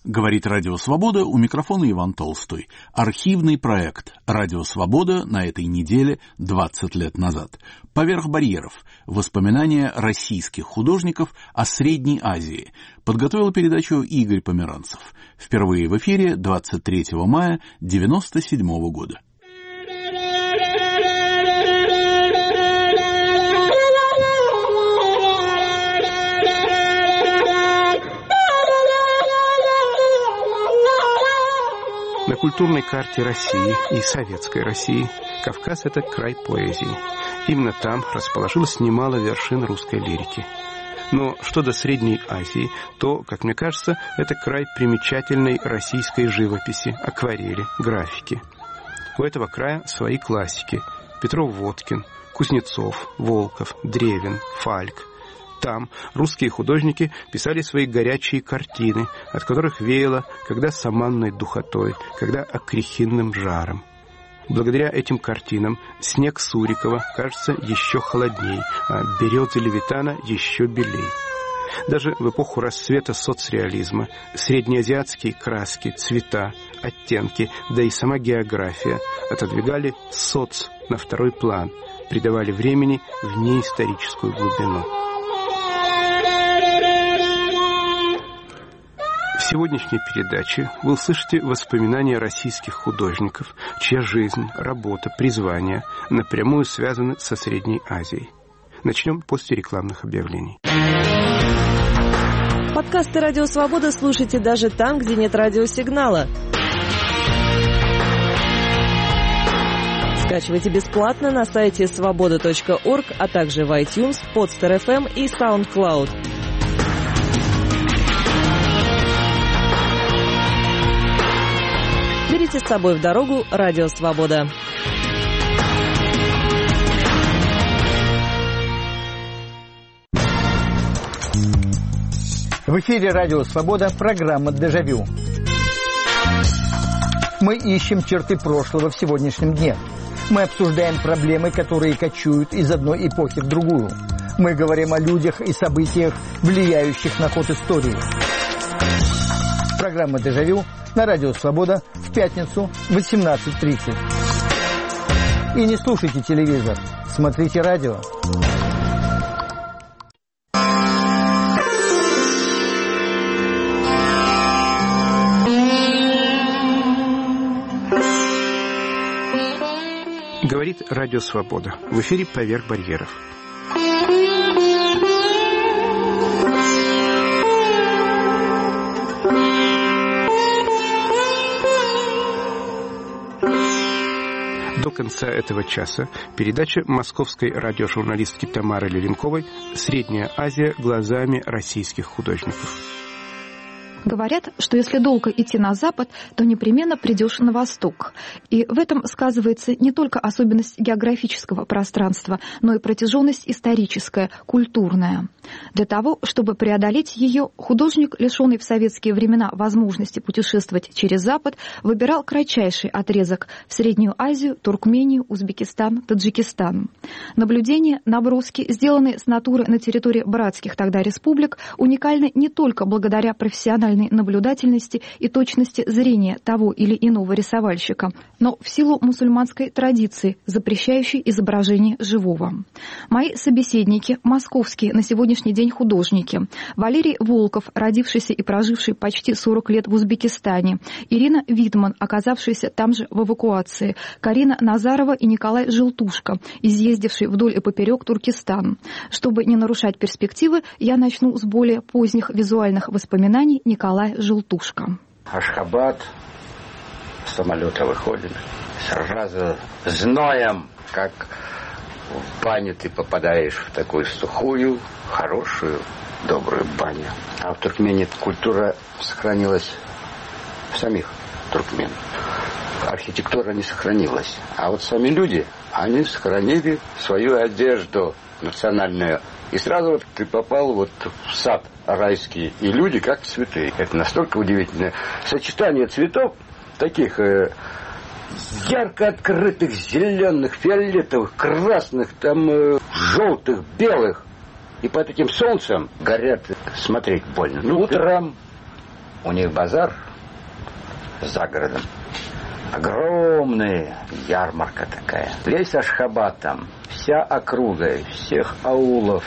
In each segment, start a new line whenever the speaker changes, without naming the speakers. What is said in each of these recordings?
Говорит Радио Свобода, у микрофона Иван Толстой. Архивный проект «Радио Свобода» на этой неделе 20 лет назад. «Поверх барьеров. Воспоминания российских художников о Средней Азии». Подготовил передачу Игорь Померанцев. Впервые в эфире 23 мая 1997 года.
На культурной карте России и Советской России Кавказ – это край поэзии. Именно там расположилось немало вершин русской лирики. Но что до Средней Азии, то, как мне кажется, это край примечательной российской живописи, акварели, графики. У этого края свои классики – Петров-Водкин, Кузнецов, Волков, Древин, Фальк. Там русские художники писали свои горячие картины, от которых веяло когда саманной духотой, когда акрихинным жаром. Благодаря этим картинам снег Сурикова кажется еще холодней, а березы Левитана еще белей. Даже в эпоху расцвета соцреализма среднеазиатские краски, цвета, оттенки, да и сама география отодвигали соц на второй план, придавали времени внеисторическую глубину. В сегодняшней передаче вы услышите воспоминания российских художников, чья жизнь, работа, призвание напрямую связаны со Средней Азией. Начнем после рекламных объявлений.
Подкасты «Радио Свобода» слушайте даже там, где нет радиосигнала. Скачивайте бесплатно на сайте svoboda.org, а также в iTunes, Podster.fm и SoundCloud. Берите с собой в дорогу «Радио Свобода».
В эфире «Радио Свобода» программа «Дежавю». Мы ищем черты прошлого в сегодняшнем дне. Мы обсуждаем проблемы, которые кочуют из одной эпохи в другую. Мы говорим о людях и событиях, влияющих на ход истории. Программа «Дежавю» на Радио Свобода в пятницу в 18:30. И не слушайте телевизор, смотрите радио.
Говорит Радио Свобода. В эфире «Поверх барьеров». До конца этого часа передача московской радиожурналистки Тамары Левенковой «Средняя Азия глазами российских художников».
Говорят, что если долго идти на запад, то непременно придешь на восток. И в этом сказывается не только особенность географического пространства, но и протяженность историческая, культурная. Для того, чтобы преодолеть ее, художник, лишенный в советские времена возможности путешествовать через Запад, выбирал кратчайший отрезок в Среднюю Азию, Туркмению, Узбекистан, Таджикистан. Наблюдения, наброски, сделанные с натуры на территории братских тогда республик, уникальны не только благодаря профессиональной наблюдательности и точности зрения того или иного рисовальщика, но в силу мусульманской традиции, запрещающей изображение живого. Мои собеседники – московские на сегодняшний день художники. Валерий Волков, родившийся и проживший почти 40 лет в Узбекистане. Ирина Витман, оказавшаяся там же в эвакуации. Карина Назарова и Николай Желтушко, изъездивший вдоль и поперек Туркестан. Чтобы не нарушать перспективы, я начну с более поздних визуальных воспоминаний Николая Желтушко.
Ашхабад, с самолета выходим, сразу зноем, как в баню ты попадаешь в такую сухую, хорошую, добрую баню. А в Туркмении культура сохранилась в самих туркмен. Архитектура не сохранилась. А вот сами люди, они сохранили свою одежду национальную. И сразу вот ты попал вот в сад райский. И люди как цветы. Это настолько удивительное сочетание цветов, таких ярко открытых, зеленых, фиолетовых, красных, там желтых, белых. И под этим солнцем горят, смотреть больно. Ну, у них базар за городом. Огромная ярмарка такая. Весь Ашхабад там, вся округа, всех аулов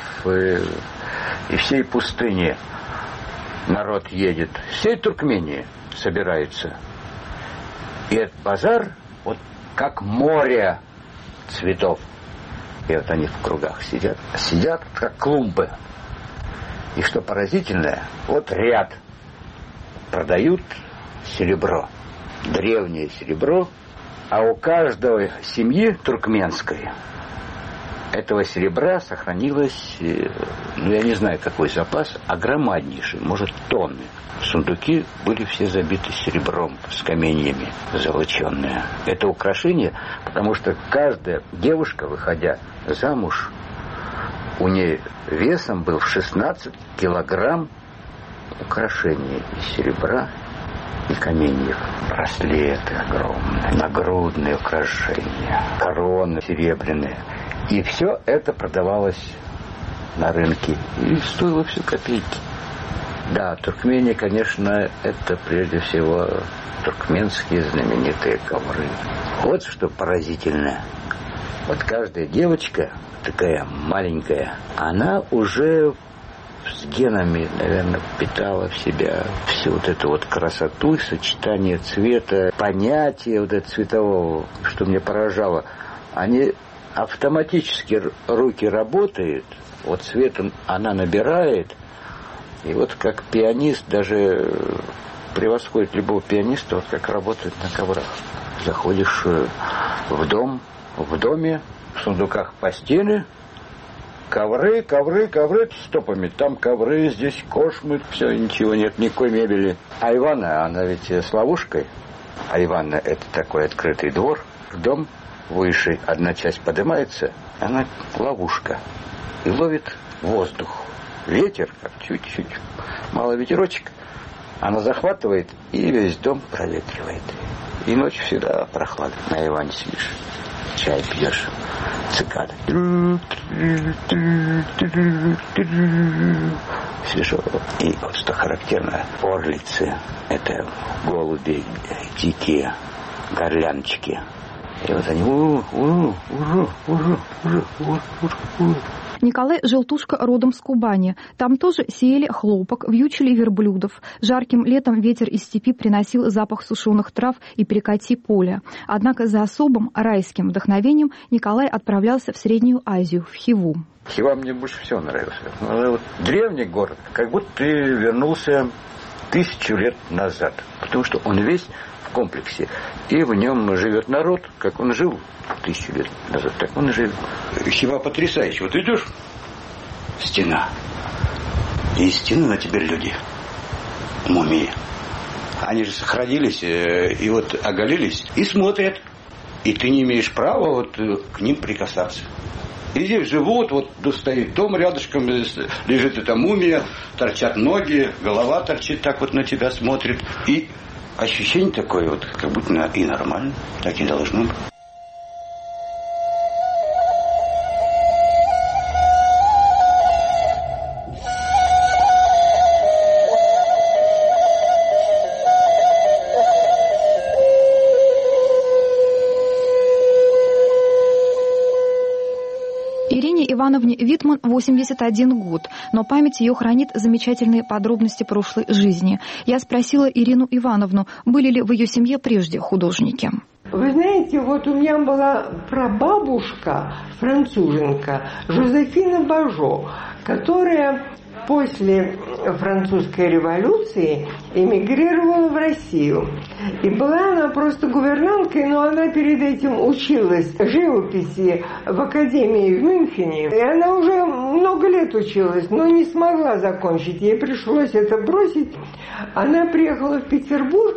и всей пустыни народ едет. Всей Туркмении собирается. И этот базар вот как море цветов. И вот они в кругах сидят. Сидят как клумбы. И что поразительное, вот ряд продают серебро. Древнее серебро. А у каждой семьи туркменской этого серебра сохранилось, я не знаю, какой запас, огромнейший, может, тонны. Сундуки были все забиты серебром, с каменьями золоченные. Это украшение, потому что каждая девушка, выходя замуж, у нее весом был 16 килограмм украшений из серебра и каменьев. Браслеты огромные, нагрудные украшения, короны серебряные. И все это продавалось на рынке. И стоило все копейки. Да, Туркмения, конечно, это прежде всего туркменские знаменитые ковры. Вот что поразительно. Вот каждая девочка, такая маленькая, она уже с генами, наверное, впитала в себя всю вот эту вот красоту, сочетание цвета, понятие вот этого цветового, что меня поражало. Они автоматически, руки работают, вот цветом она набирает, и вот как пианист даже превосходит любого пианиста, вот как работает на коврах. Заходишь в дом, в доме, в сундуках постели, ковры стопами. Там ковры, здесь кошмы, все, ничего нет, никакой мебели. Айвана, она ведь с ловушкой. Айвана — это такой открытый двор, дом выше, одна часть поднимается, она ловушка. И ловит воздух. Ветер, как чуть-чуть, мало ветерочек, она захватывает и весь дом проветривает. И ночью всегда прохладно. На Иване сидишь, чай пьешь, цикады. Свежо. И вот что характерно, орлицы, это голуби дикие, горляночки. И вот они
Николай Желтушка родом с Кубани. Там тоже сеяли хлопок, вьючили верблюдов. Жарким летом ветер из степи приносил запах сушеных трав и перекати поля. Однако за особым райским вдохновением Николай отправлялся в Среднюю Азию, в Хиву.
Хива мне больше всего нравился. Вот древний город, как будто ты вернулся 1000 лет назад. Потому что он весь в комплексе. И в нем живет народ, как он жил 1000 лет назад, так он и живет. Хива потрясающая. Вот идешь, стена. И из стены на тебя люди. Мумии. Они же сохранились и вот оголились и смотрят. И ты не имеешь права вот к ним прикасаться. И здесь живут, вот стоит дом рядышком, лежит эта мумия, торчат ноги, голова торчит, так вот на тебя смотрит. И ощущение такое вот, как будто и нормально, так и должно быть.
Ивановне Витман 81 год, но память ее хранит замечательные подробности прошлой жизни. Я спросила Ирину Ивановну, были ли в ее семье прежде художники.
Вы знаете, вот у меня была прабабушка, француженка, Жозефина Бажо, которая после французской революции эмигрировала в Россию. И была она просто гувернанткой, но она перед этим училась живописи в академии в Мюнхене. И она уже много лет училась, но не смогла закончить. Ей пришлось это бросить. Она приехала в Петербург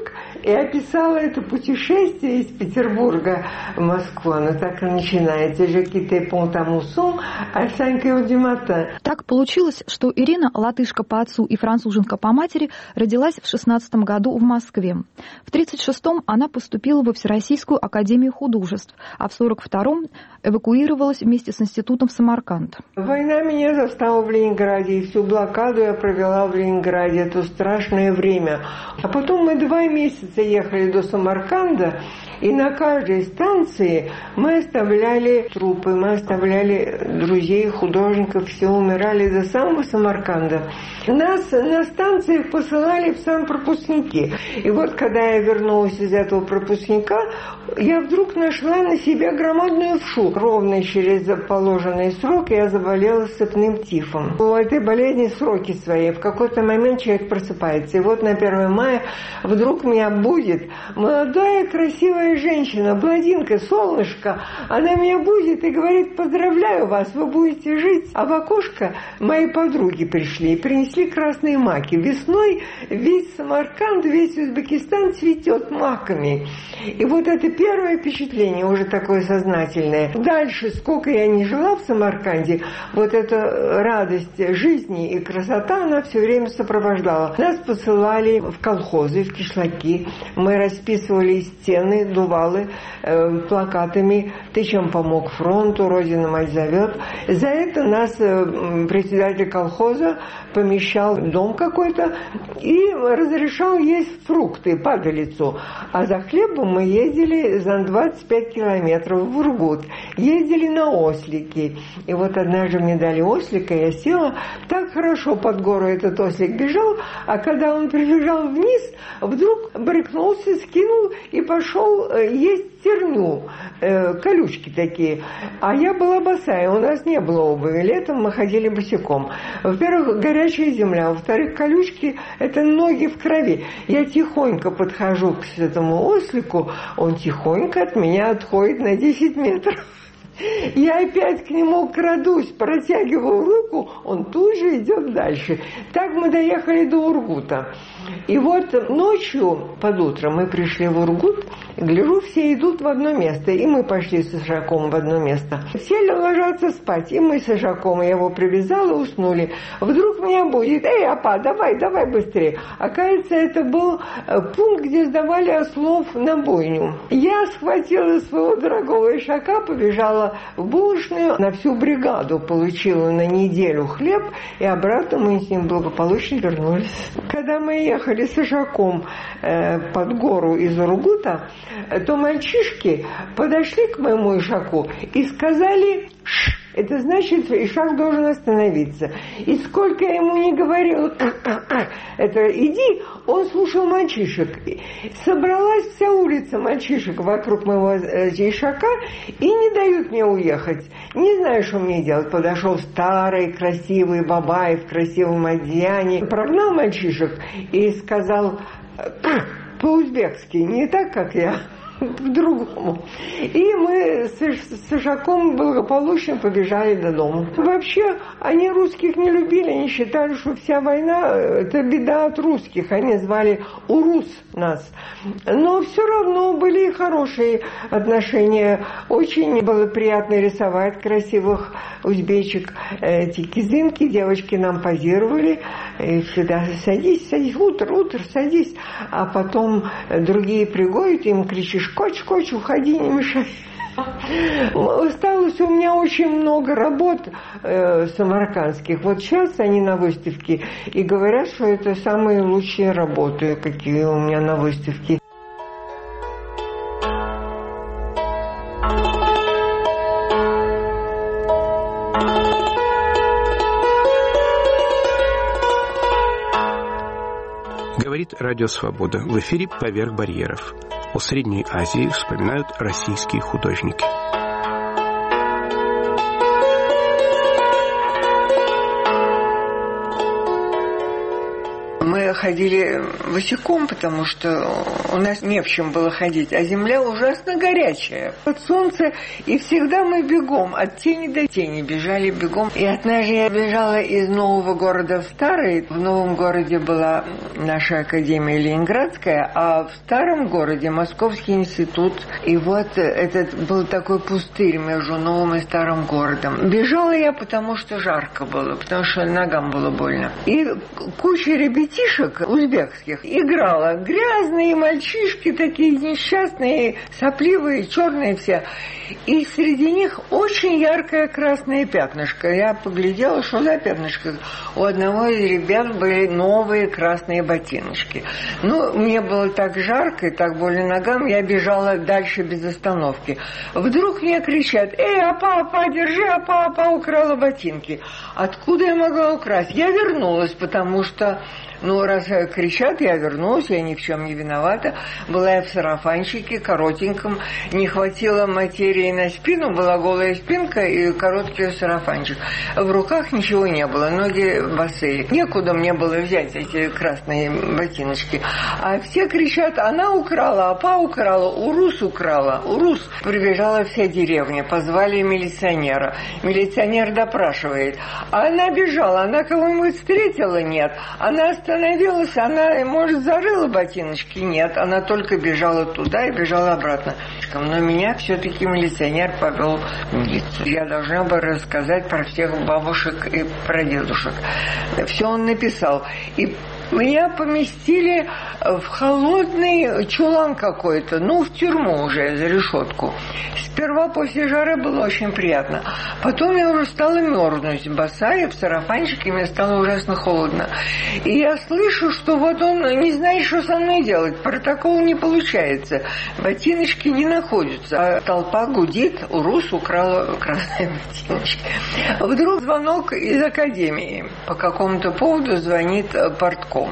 и описала это путешествие из Петербурга в Москву. Оно так и начинается. «Je quittais Pont-à-Mousson à 5 heures du matin».
Так получилось, что Ирина, латышка по отцу и француженка по матери, родилась в 16 году в Москве. В 36-м она поступила во Всероссийскую академию художеств, а в 42-м эвакуировалась вместе с институтом в Самарканд.
Война меня застала в Ленинграде, и всю блокаду я провела в Ленинграде. Это страшное время. А потом мы 2 месяца ехали до Самарканда, и на каждой станции мы оставляли трупы, мы оставляли друзей, художников, все умирали до самого Самарканда. Нас на станциях посылали в санпропускники. И вот, когда я вернулась из этого пропускника, я вдруг нашла на себе громадную вшу. Ровно через положенный срок я заболела сыпным тифом. У этой болезни сроки свои. В какой-то момент человек просыпается. И вот на 1 мая вдруг меня будет молодая красивая женщина, блондинка, солнышко. Она меня будет и говорит: поздравляю вас, вы будете жить. А в окошко мои подруги пришли и принесли красные маки. Весной весь Самарканд, весь Узбекистан цветет маками. И вот это первое впечатление, уже такое сознательное. Дальше, сколько я не жила в Самарканде, вот эта радость жизни и красота, она все время сопровождала. Нас посылали в колхозы, в кишлаки. Мы расписывали стены, дувалы плакатами: «Ты чем помог фронту? Родина мать зовет». За это нас председатель колхоза помещал в дом какой-то и разрешал есть фрукты, падалицу. А за хлебом мы ездили за 25 километров в Ургут. Ездили на ослике. И вот однажды мне дали ослика, я села. Так хорошо под гору этот ослик бежал, а когда он прибежал вниз, вдруг брыкнулся, скинул и пошел есть терню, колючки такие. А я была босая, у нас не было обуви. Летом мы ходили босиком. Во-первых, горячая земля. Во-вторых, колючки – это ноги в крови. Я тихонько подхожу к этому ослику, он тихонько от меня отходит на 10 метров. Я опять к нему крадусь, протягиваю руку, он тут же идет дальше. Так мы доехали до Ургута. И вот ночью под утро мы пришли в Ургут, гляжу, все идут в одно место, и мы пошли с Ишаком в одно место. Все ложатся спать, и мы с Ишаком, я его привязала, уснули. Вдруг меня будет: «Эй, апа, давай быстрее». Оказывается, это был пункт, где сдавали ослов на бойню. Я схватила своего дорогого Ишака, побежала в булочную, на всю бригаду получила на неделю хлеб, и обратно мы с ним благополучно вернулись. Когда мы ехали с Ишаком под гору из Ургута, то мальчишки подошли к моему Ишаку и сказали: «Ш». Это значит, Ишак должен остановиться. И сколько я ему не говорила: это иди, он слушал мальчишек. Собралась вся улица мальчишек вокруг моего Ишака и не дают мне уехать. Не знаю, что мне делать. Подошел старый, красивый бабай в красивом одеянии, прогнал мальчишек и сказал по-узбекски, не так, как я, по-другому. И мы с Ишаком благополучно побежали до дома. Вообще, они русских не любили, они считали, что вся война – это беда от русских. Они звали Урус нас. Но все равно были и хорошие отношения. Очень было приятно рисовать красивых узбечек. Эти кизынки, девочки нам позировали. И всегда: садись, утро, садись. А потом другие приходят, им кричишь: коч, уходи, не мешай. Осталось у меня очень много работ самаркандских. Вот сейчас они на выставке и говорят, что это самые лучшие работы, какие у меня на выставке.
Говорит Радио Свобода. В эфире «Поверх барьеров». О Средней Азии вспоминают российские художники.
Мы ходили босиком, потому что у нас не в чем было ходить, а земля ужасно горячая. От солнца, и всегда мы бегом, от тени до тени бежали бегом. И однажды я бежала из нового города в старый. В новом городе была наша академия Ленинградская, а в старом городе Московский институт. И вот этот был такой пустырь между новым и старым городом. Бежала я, потому что жарко было, потому что ногам было больно. И куча ребятишек узбекских играла. Грязные мальчишки, такие несчастные, сопливые, черные все. И среди них очень яркое красное пятнышко. Я поглядела, что за пятнышко. У одного из ребят были новые красные ботиночки. Ну, мне было так жарко и так больно ногам, я бежала дальше без остановки. Вдруг мне кричат: «Эй, апа, держи, апа украла ботинки». Откуда я могла украсть? Я вернулась, потому что... раз кричат, я вернулась, я ни в чем не виновата. Была я в сарафанчике, коротеньком, не хватило материи на спину, была голая спинка и короткий сарафанчик. В руках ничего не было, ноги босые. Некуда мне было взять эти красные ботиночки. А все кричат: она украла, апа украла, урус украла, урус. Прибежала вся деревня, позвали милиционера. Милиционер допрашивает. А она бежала, она кого-нибудь встретила? Нет. Она остановилась, она, может, зарыла ботиночки? Нет, она только бежала туда и бежала обратно. Но меня все-таки милиционер повел в милицию. Я должна была рассказать про всех бабушек и про дедушек. Все он написал. И меня поместили в холодный чулан какой-то, в тюрьму уже, за решетку. Сперва после жары было очень приятно. Потом я уже стала мерзнуть, босая, в сарафанчике, мне стало ужасно холодно. И я слышу, что вот он не знает, что со мной делать. Протокол не получается. Ботиночки не находятся. А толпа гудит, урус украла красные ботиночки. Вдруг звонок из академии. По какому-то поводу звонит портком.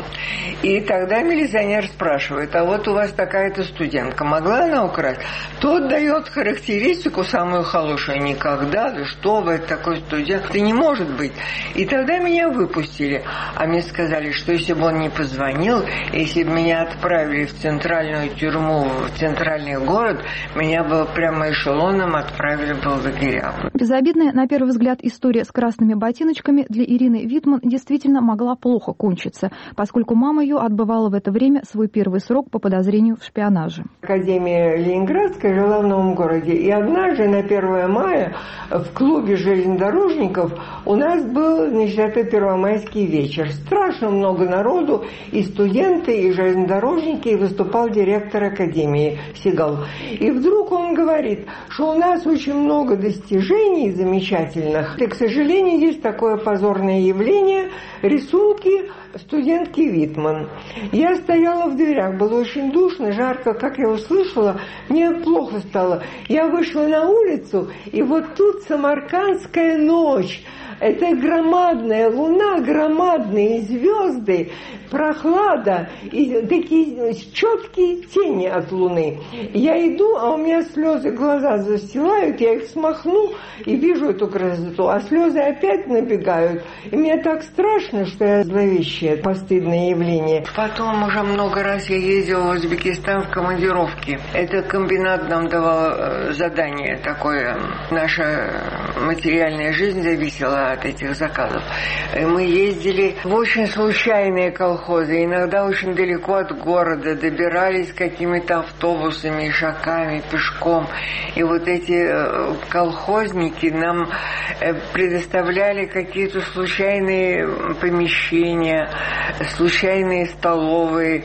И тогда милиционер спрашивает: а вот у вас такая-то студентка, могла она украсть? Тот дает характеристику самую хорошую: никогда, да что вы, такой студент, это не может быть. И тогда меня выпустили. А мне сказали, что если бы он не позвонил, если бы меня отправили в центральную тюрьму, в центральный город, меня бы прямо эшелоном отправили бы в лагеря.
Безобидная, на первый взгляд, история с красными ботиночками для Ирины Витман действительно могла плохо кончиться, поскольку мама ее отбывала в это время свой первый срок по подозрению в шпионаже.
Академия Ленинградская жила в новом городе. И однажды на 1 мая в клубе железнодорожников у нас был, это первомайский вечер. Страшно много народу, и студенты, и железнодорожники, и выступал директор академии Сигал. И вдруг он говорит, что у нас очень много достижений замечательных. И, к сожалению, есть такое позорное явление – рисунки студентки Витман. Я стояла в дверях, было очень душно, жарко. Как я услышала, мне плохо стало. Я вышла на улицу, и вот тут самаркандская ночь. Это громадная луна, громадные звезды, прохлада и такие четкие тени от луны. Я иду, а у меня слезы, глаза застилают, я их смахну и вижу эту красоту, а слезы опять набегают. И мне так страшно, что я зловещее, постыдное явление. Потом уже много раз я ездила в Узбекистан в командировке. Это комбинат нам давал задание такое. Наша материальная жизнь зависела от этих заказов. Мы ездили в очень случайные колхозы, иногда очень далеко от города, добирались какими-то автобусами, ишаками, пешком. И вот эти колхозники нам предоставляли какие-то случайные помещения, случайные столовые,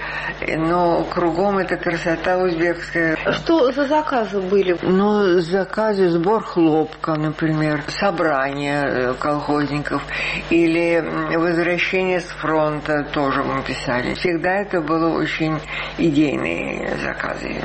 но кругом эта красота узбекская.
Что за заказы были?
Заказы, сбор хлопка, например, собрание колхозников или возвращение с фронта тоже мы писали. Всегда это было очень идейные заказы.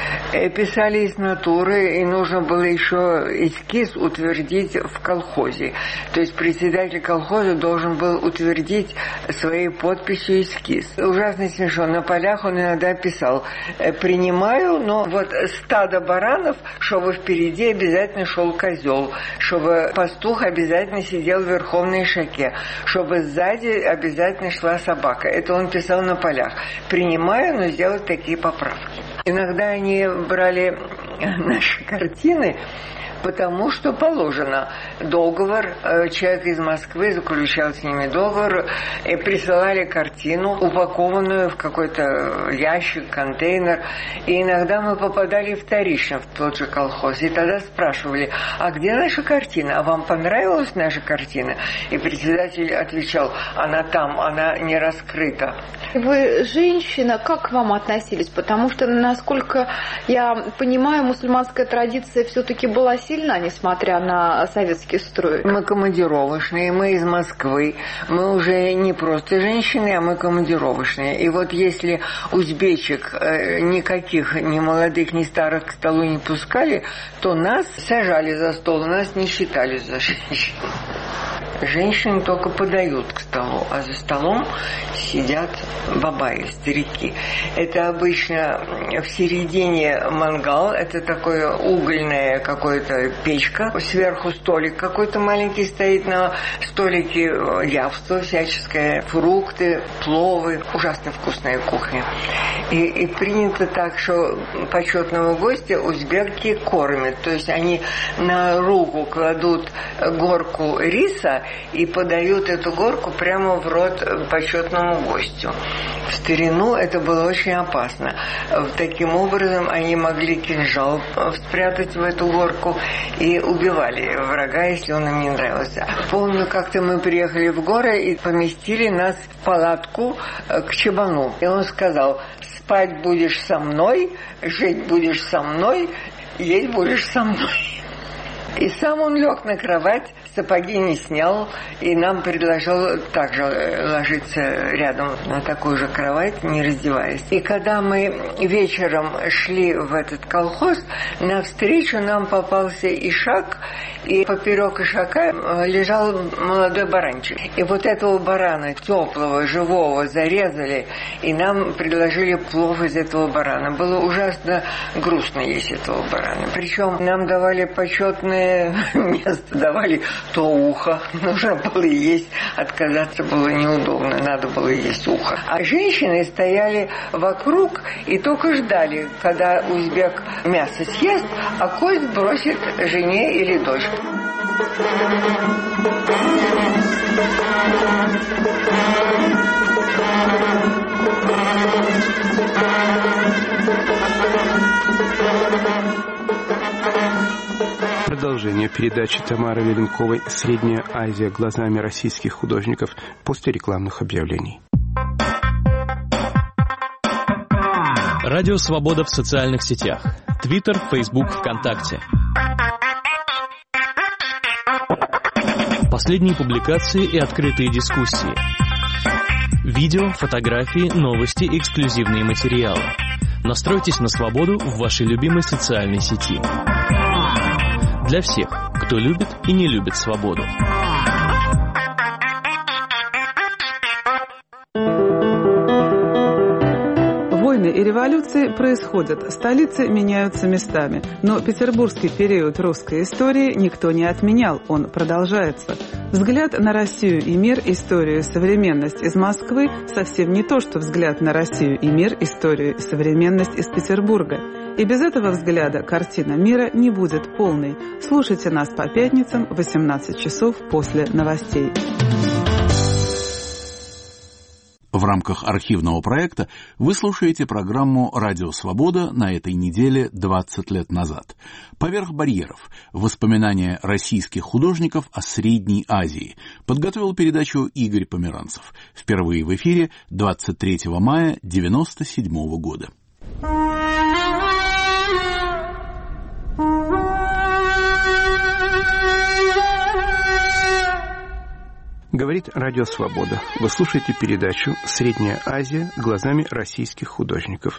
Писали из натуры, и нужно было еще эскиз утвердить в колхозе. То есть председатель колхоза должен был утвердить своей подписью эскиз. Ужасно смешно. На полях он иногда писал: принимаю, но вот стадо баранов, чтобы впереди обязательно шел козел, чтобы чтобы пастух обязательно сидел в верховной ишаке, чтобы сзади обязательно шла собака. Это он писал на полях. Принимаю, но сделать такие поправки. Иногда они брали наши картины, потому что положено. Договор, человек из Москвы заключал с ними договор, и присылали картину, упакованную в какой-то ящик, контейнер. И иногда мы попадали вторично в тот же колхоз. И тогда спрашивали, а где наша картина? А вам понравилась наша картина? И председатель отвечал, она там, она не раскрыта.
Вы женщина, как к вам относились? Потому что, насколько я понимаю, мусульманская традиция все-таки была сильна, несмотря на советский строй.
Мы командировочные, мы из Москвы. Мы уже не просто женщины, а мы командировочные. И вот если узбечек никаких, ни молодых, ни старых к столу не пускали, то нас сажали за стол, нас не считали за женщин. Женщины только подают к столу, а за столом сидят бабаи, старики. Это обычно в середине мангал, это такое угольная какая-то печка, сверху столик какой-то маленький стоит, на столике явство всяческое, фрукты, пловы, ужасно вкусная кухня. И принято так, что почетного гостя узбеки кормят, то есть они на руку кладут горку риса и подают эту горку прямо в рот почетному гостю. В старину это было очень опасно. Таким образом они могли кинжал спрятать в эту горку и убивали врага, если он им не нравился. Помню, как-то мы приехали в горы и поместили нас в палатку к чабану. И он сказал, спать будешь со мной, жить будешь со мной, есть будешь со мной. И сам он лег на кровать, сапоги не снял, и нам предложил также ложиться рядом на такую же кровать, не раздеваясь. И когда мы вечером шли в этот колхоз, навстречу нам попался ишак, и поперек ишака лежал молодой баранчик. И вот этого барана, теплого, живого, зарезали, и нам предложили плов из этого барана. Было ужасно грустно есть этого барана. Причем нам давали почетное место, давали то ухо. Нужно было есть, отказаться было неудобно, надо было есть ухо. А женщины стояли вокруг и только ждали, когда узбек мясо съест, а кость бросит жене или дочке.
Продолжение передачи Тамары Веленковой «Средняя Азия глазами российских художников» после рекламных объявлений.
Радио «Свобода» в социальных сетях. Твиттер, Фейсбук, ВКонтакте. Последние публикации и открытые дискуссии. Видео, фотографии, новости, эксклюзивные материалы. Настройтесь на свободу в вашей любимой социальной сети. Для всех, кто любит и не любит свободу.
Войны и революции происходят, столицы меняются местами. Но петербургский период русской истории никто не отменял, он продолжается. Взгляд на Россию и мир, историю и современность из Москвы совсем не то, что взгляд на Россию и мир, историю и современность из Петербурга. И без этого взгляда картина мира не будет полной. Слушайте нас по пятницам в 18 часов после новостей.
В рамках архивного проекта вы слушаете программу «Радио Свобода» на этой неделе 20 лет назад. «Поверх барьеров. Воспоминания российских художников о Средней Азии». Подготовил передачу Игорь Померанцев. Впервые в эфире 23 мая 1997 года.
Говорит Радио Свобода. Вы слушаете передачу «Средняя Азия глазами российских художников».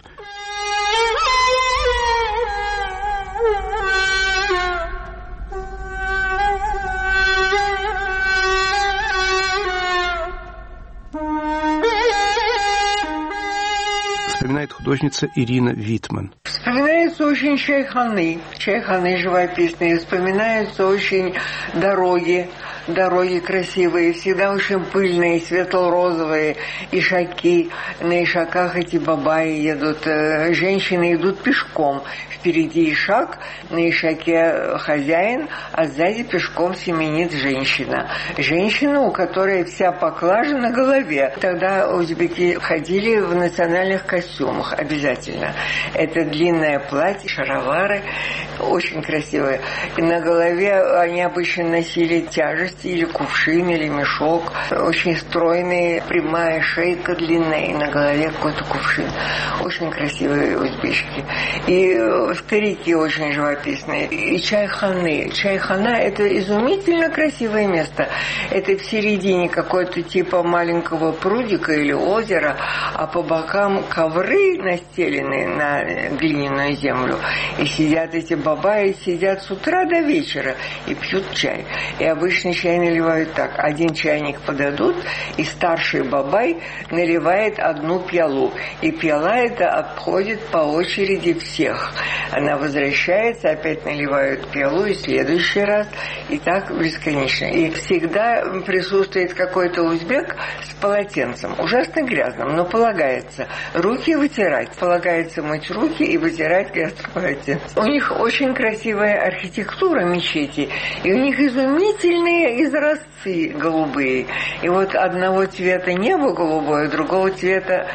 Вспоминает художница Ирина Витман.
Вспоминается очень чайханы живописные, вспоминаются очень дороги красивые, всегда очень пыльные, светло-розовые, ишаки. На ишаках эти бабаи едут, женщины идут пешком. Впереди ишак, на ишаке хозяин, а сзади пешком семенит женщина. Женщина, у которой вся поклажа на голове. Тогда узбеки ходили в национальных костюмах обязательно. Это длинное платье, шаровары, очень красивые. И на голове они обычно носили тяжесть, или кувшин, или мешок. Очень стройные, прямая шейка длинная, и на голове какой-то кувшин. Очень красивые узбечки. И старики очень живописные. И чайханы. Чайхана – это изумительно красивое место. Это в середине какой-то типа маленького прудика или озера, а по бокам ковры настелены на глиняную землю. И сидят эти бабаи, сидят с утра до вечера и пьют чай. И обычно чай наливают так. Один чайник подадут, и старший бабай наливает одну пиалу. И пиала эта обходит по очереди всех. Она возвращается, опять наливают пиалу, и в следующий раз. И так бесконечно. И всегда присутствует какой-то узбек с полотенцем. Ужасно грязным, но полагается руки вытирать. Полагается мыть руки и вытирать грязным полотенцем. У них очень красивая архитектура мечети. И у них изумительные изразцы голубые. И вот одного цвета небо голубое, другого цвета,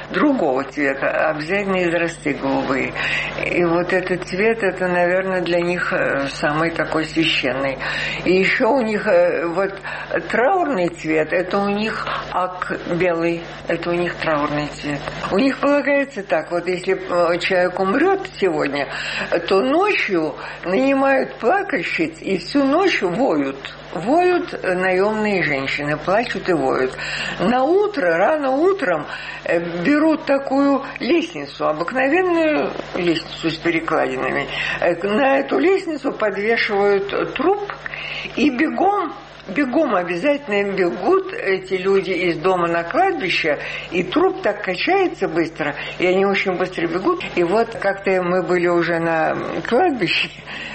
обязательно изразцы голубые. И вот этот цвет, это, наверное, для них самый такой священный. И еще у них вот траурный цвет, это у них ак белый, это у них траурный цвет. У них полагается так, вот если человек умрет сегодня, то ночью нанимают плакальщиц и всю ночь воют. Воют наемные женщины, плачут и воют. На утро, рано утром берут такую лестницу, обыкновенную лестницу с перекладинами. На эту лестницу подвешивают труп и бегом обязательно бегут эти люди из дома на кладбище, и труп так качается быстро, и они очень быстро бегут. И вот как-то мы были уже на кладбище,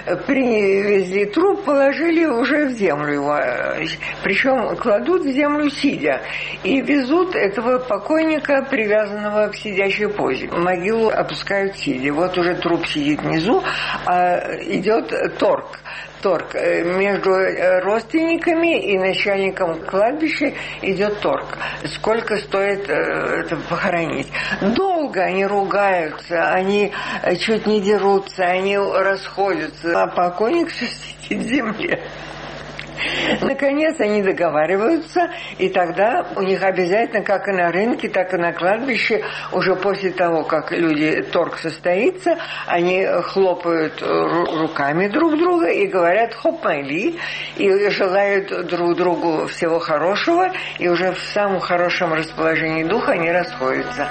привезли труп, положили уже в землю его, причем кладут в землю сидя, и везут этого покойника, привязанного в сидячей позе. Могилу опускают сидя. Вот уже труп сидит внизу, а идет торг между родственниками и начальником кладбища идет торг. Сколько стоит это похоронить? Долго они ругаются, они чуть не дерутся, они расходятся, а покойник все сидит в земле. Наконец они договариваются, и тогда у них обязательно, как и на рынке, так и на кладбище, уже после того, как торг состоится, они хлопают руками друг друга и говорят «хоп-майли», и желают друг другу всего хорошего, и уже в самом хорошем расположении духа они расходятся.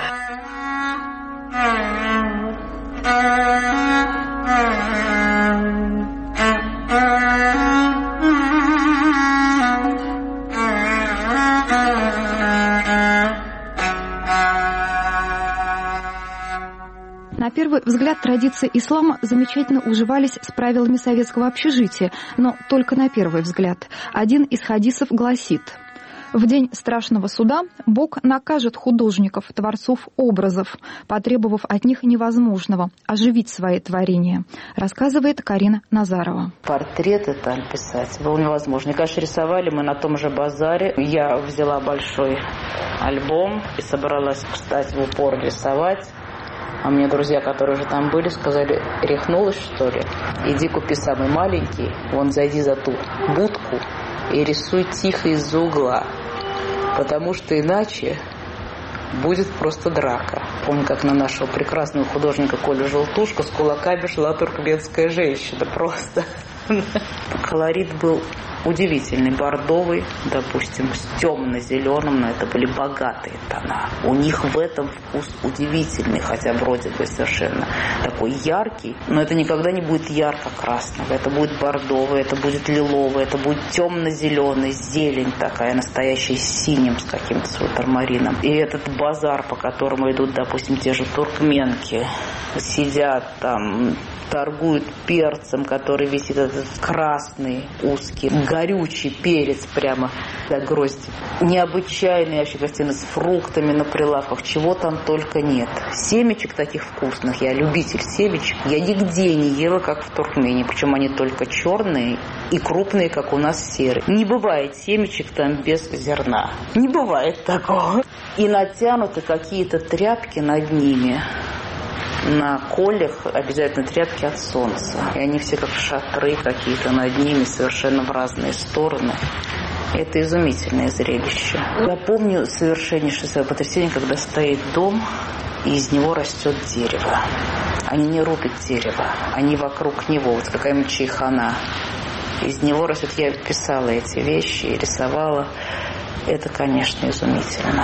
На первый взгляд, традиции ислама замечательно уживались с правилами советского общежития, но только на первый взгляд. Один из хадисов гласит: «В день страшного суда Бог накажет художников, творцов образов, потребовав от них невозможного – оживить свои творения», рассказывает Карина Назарова.
Портреты там писать было невозможно. Конечно, рисовали мы на том же базаре. Я взяла большой альбом и собралась, кстати, в упор рисовать. А мне друзья, которые уже там были, сказали: рехнулась, что ли? Иди купи самый маленький, вон зайди за ту будку и рисуй тихо из-за угла, потому что иначе будет просто драка. Помню, как на нашего прекрасного художника Колю Желтушку с кулаками шла туркменская женщина просто. Колорит был удивительный, бордовый, допустим, с темно-зеленым, но это были богатые тона. У них в этом вкус удивительный, хотя вроде бы совершенно такой яркий, но это никогда не будет ярко-красного. Это будет бордовый, это будет лиловый, это будет темно-зеленый, зелень такая настоящая с синим, с каким-то с ультрамарином. И этот базар, по которому идут, допустим, те же туркменки, сидят там, торгуют перцем, который висит, этот красный, узкий, горючий перец прямо до грозди. Необычайные вообще гостиные с фруктами на прилавках, чего там только нет. Семечек таких вкусных, я любитель семечек, я нигде не ела, как в Туркмении, причем они только черные и крупные, как у нас серые. Не бывает семечек там без зерна. Не бывает такого. И натянуты какие-то тряпки над ними. На колях обязательно тряпки от солнца. И они все как шатры какие-то над ними, совершенно в разные стороны. Это изумительное зрелище. Я помню совершеннейшее свое потрясение, когда стоит дом, и из него растет дерево. Они не рубят дерево, они вокруг него, вот какая-нибудь чайхана. Из него растет, я писала эти вещи и рисовала. Это, конечно, изумительно.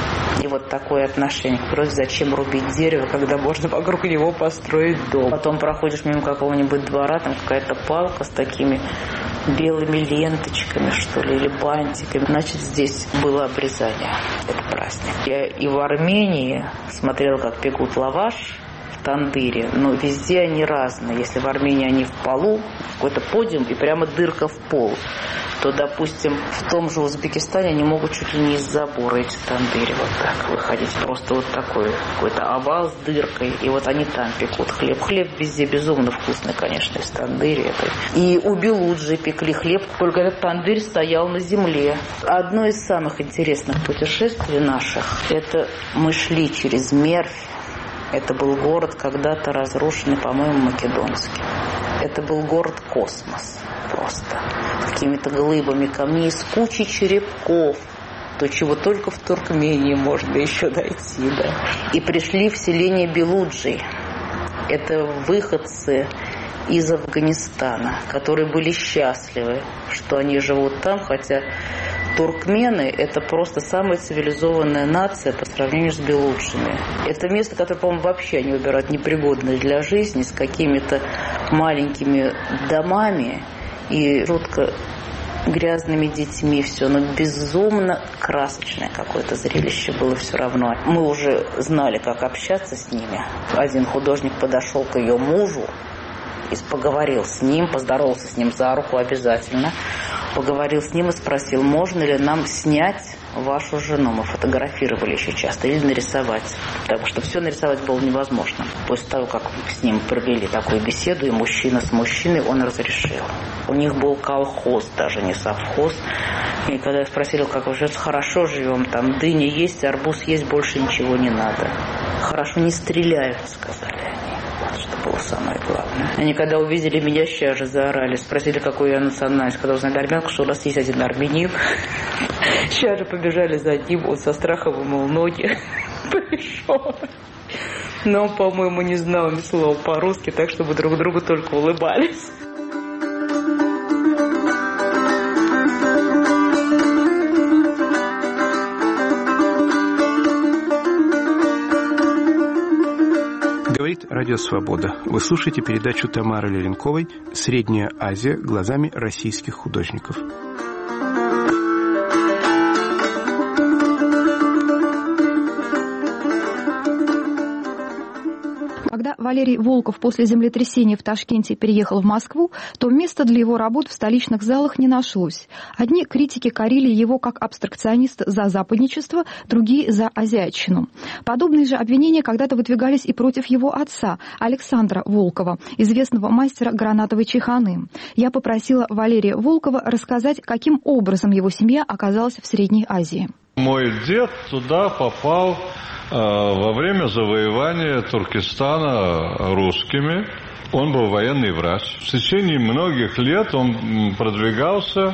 И вот такое отношение к природе, зачем рубить дерево, когда можно вокруг него построить дом. Потом проходишь мимо какого-нибудь двора, там какая-то палка с такими белыми ленточками, что ли, или бантиками. Значит, здесь было обрезание. Это праздник. Я и в Армении смотрела, как пекут лаваш в тандыре, но везде они разные. Если в Армении они в полу, какой-то подиум и прямо дырка в пол, то, допустим, в том же Узбекистане они могут чуть ли не из забора эти тандыры вот так выходить. Просто вот такой какой-то овал с дыркой. И вот они там пекут хлеб. Хлеб везде безумно вкусный, конечно, из тандыри. И у Белуджи пекли хлеб, только этот тандырь стоял на земле. Одно из самых интересных путешествий наших, это мы шли через Мервь. Это был город, когда-то разрушенный, по-моему, македонский. Это был город-космос просто. С какими-то глыбами камней, с кучей черепков. То, чего только в Туркмении можно еще найти, да. И пришли в селение Белуджи. Это выходцы из Афганистана, которые были счастливы, что они живут там, хотя туркмены – это просто самая цивилизованная нация по сравнению с белуджами. Это место, которое, по-моему, вообще они выбирают непригодное для жизни, с какими-то маленькими домами и жутко грязными детьми, все, но безумно красочное какое-то зрелище было все равно. Мы уже знали, как общаться с ними. Один художник подошел к ее мужу и поговорил с ним, поздоровался с ним за руку обязательно, поговорил с ним и спросил, можно ли нам снять вашу жену. Мы фотографировали еще часто, или нарисовать, потому что все нарисовать было невозможно. После того, как с ним провели такую беседу, и мужчина с мужчиной, он разрешил. У них был колхоз, даже не совхоз. И когда спросили, как вы живете, хорошо живем, там дыня есть, арбуз есть, больше ничего не надо. Хорошо, не стреляют, сказали они. Что было самое главное. Они когда увидели меня, сейчас же заорали, спросили, какую я национальность. Когда узнали армянку, что у нас есть один армянин. Сейчас же побежали за ним, он со страха вымыл ноги. Пришел. Но он, по-моему, не знал ни слова по-русски, так что мы друг другу только улыбались.
Говорит Радио Свобода. Вы слушаете передачу Тамары Леренковой «Средняя Азия глазами российских художников».
Когда Валерий Волков после землетрясения в Ташкенте переехал в Москву, то места для его работ в столичных залах не нашлось. Одни критики корили его как абстракциониста за западничество, другие за азиатчину. Подобные же обвинения когда-то выдвигались и против его отца, Александра Волкова, известного мастера гранатовой чайханы. Я попросила Валерия Волкова рассказать, каким образом его семья оказалась в Средней Азии.
Мой дед туда попал во время завоевания Туркестана русскими. Он был военный врач. В течение многих лет он продвигался